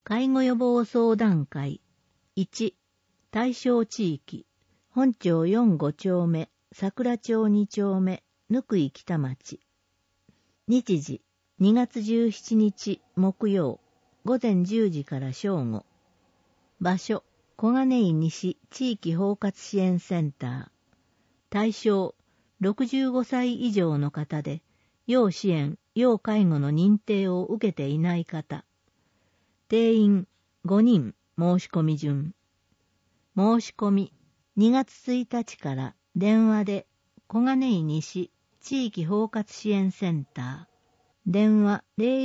介護予防相談会。1、対象地域。本町4、5丁目、桜町2丁目、貫井北町。日時、2月17日木曜、午前10時から正午。場所、小金井西地域包括支援センター。対象、65歳以上の方で、要支援、要介護の認定を受けていない方。定員5人申し込み順。申し込み2月1日から電話で小金井西地域包括支援センター。電話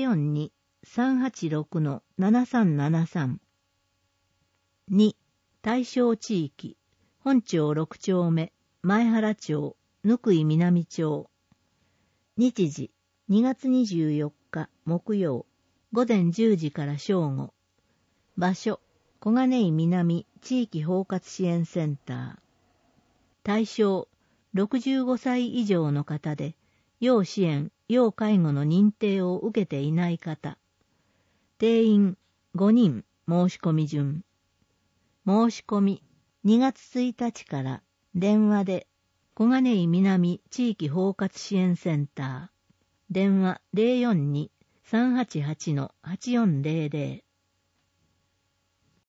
042-386-7373。2、対象地域。本町6丁目、前原町、貫井南町。日時、2月24日木曜、午前10時から正午。場所、小金井南地域包括支援センター。対象、65歳以上の方で、要支援、要介護の認定を受けていない方。定員5人申し込み順。申し込み2月1日から電話で小金井南地域包括支援センター。電話 042-388-8400。